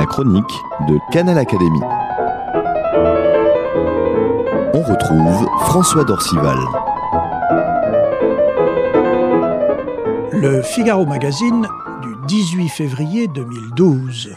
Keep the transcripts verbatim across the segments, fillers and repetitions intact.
chronique de Canal Académie. On retrouve François Dorcival. Le Figaro Magazine du dix-huit février deux mille douze.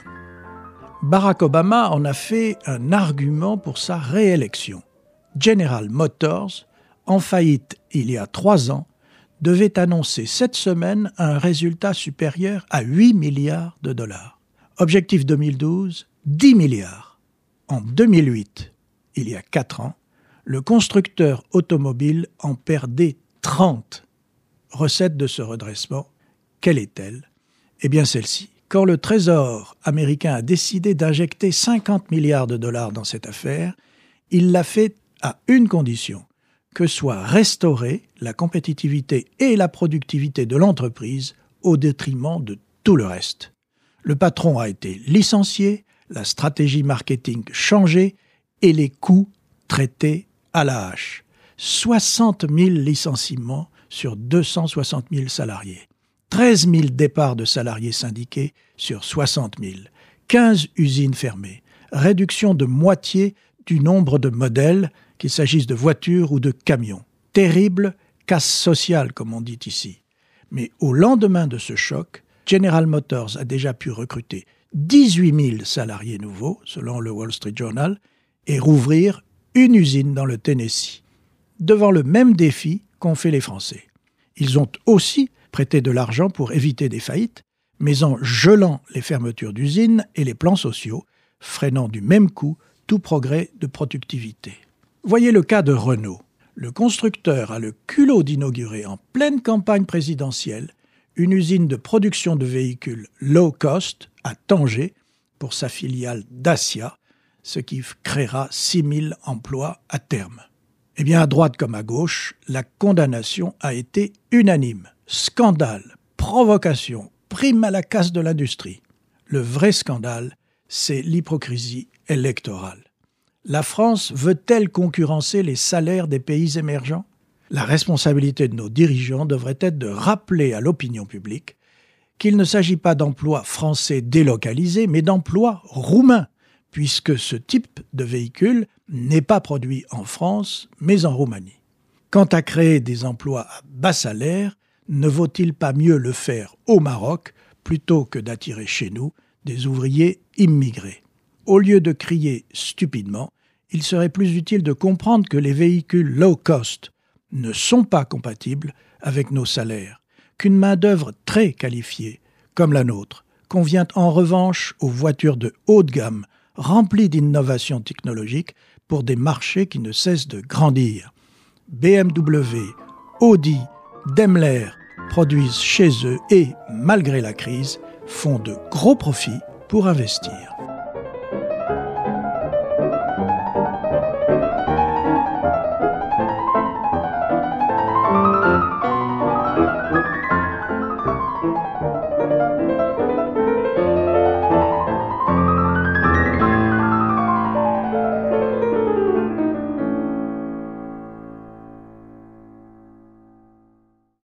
Barack Obama en a fait un argument pour sa réélection. General Motors, en faillite il y a trois ans, devait annoncer cette semaine un résultat supérieur à huit milliards de dollars. Objectif deux mille douze, dix milliards. En deux mille huit, il y a quatre ans, le constructeur automobile en perdait trente. Recette de ce redressement, quelle est-elle ? Eh bien celle-ci. Quand le Trésor américain a décidé d'injecter cinquante milliards de dollars dans cette affaire, il l'a fait à une condition, que soit restaurée la compétitivité et la productivité de l'entreprise au détriment de tout le reste. Le patron a été licencié, la stratégie marketing changée et les coûts traités à la hache. soixante mille licenciements sur deux cent soixante mille salariés. treize mille départs de salariés syndiqués sur soixante mille. quinze usines fermées. Réduction de moitié du nombre de modèles, qu'il s'agisse de voitures ou de camions. Terrible casse sociale, comme on dit ici. Mais au lendemain de ce choc, General Motors a déjà pu recruter dix-huit mille salariés nouveaux, selon le Wall Street Journal, et rouvrir une usine dans le Tennessee. Devant le même défi qu'ont fait les Français. Ils ont aussi prêté de l'argent pour éviter des faillites, mais en gelant les fermetures d'usines et les plans sociaux, freinant du même coup tout progrès de productivité. Voyez le cas de Renault. Le constructeur a le culot d'inaugurer en pleine campagne présidentielle une usine de production de véhicules low cost à Tanger pour sa filiale Dacia, ce qui créera six mille emplois à terme. Eh bien, à droite comme à gauche, la condamnation a été unanime. Scandale, provocation, prime à la casse de l'industrie. Le vrai scandale, c'est l'hypocrisie électorale. La France veut-elle concurrencer les salaires des pays émergents ? La responsabilité de nos dirigeants devrait être de rappeler à l'opinion publique qu'il ne s'agit pas d'emplois français délocalisés, mais d'emplois roumains, puisque ce type de véhicule n'est pas produit en France, mais en Roumanie. Quant à créer des emplois à bas salaire, ne vaut-il pas mieux le faire au Maroc plutôt que d'attirer chez nous des ouvriers immigrés ? Au lieu de crier stupidement, il serait plus utile de comprendre que les véhicules low cost ne sont pas compatibles avec nos salaires, qu'une main-d'œuvre très qualifiée, comme la nôtre, convient en revanche aux voitures de haut de gamme, remplies d'innovations technologiques pour des marchés qui ne cessent de grandir. B M W, Audi, Daimler produisent chez eux et, malgré la crise, font de gros profits pour investir.